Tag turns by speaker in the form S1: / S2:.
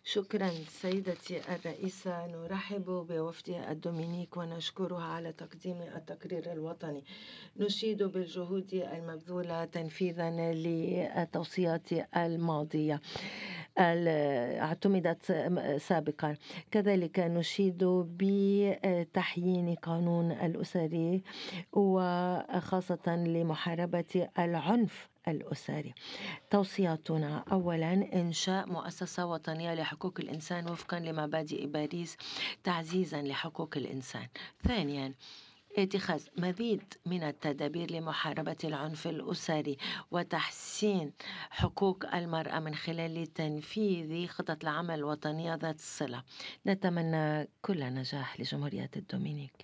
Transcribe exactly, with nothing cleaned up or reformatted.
S1: شكرا سيدتي الرئيسة. نرحب بوفد الدومينيك ونشكرها على تقديم التقرير الوطني. نشيد بالجهود المبذولة تنفيذا للتوصيات الماضية اعتمدت سابقا. كذلك نشيد بتحيين قانون الأسري وخاصة لمحاربة العنف الأسري. توصياتنا: أولا، إنشاء مؤسسة وطنية لحقوق الإنسان وفقا لمبادئ باريس تعزيزا لحقوق الإنسان. ثانيا، اتخاذ مزيد من التدابير لمحاربة العنف الأسري وتحسين حقوق المرأة من خلال تنفيذ خطة العمل الوطنية ذات الصلة. نتمنى كل نجاح لجمهورية الدومينيك.